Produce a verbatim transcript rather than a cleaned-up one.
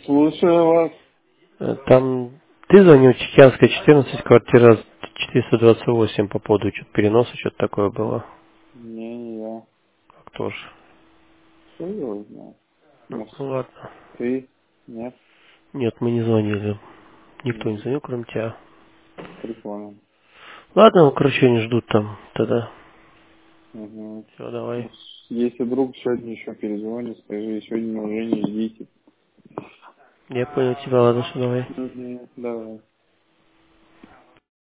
Слушаю вас. Э, Там ты звонил Чекянская, четырнадцать, квартира четыреста двадцать восемь по поводу что-то переноса, что-то такое было. Не, не я. Как тоже. Что его знает? Ну, Может, ну ладно. ты? Нет? Нет, мы не звонили. Никто не М, звонил, кроме тебя. Прикольно. Ладно, ну, короче, они ждут там тогда. Угу. Все, давай. Если вдруг сегодня еще перезвонит, скажи, сегодня уже не ждите. Я понял тебя, ладно, что давай. Угу. Давай.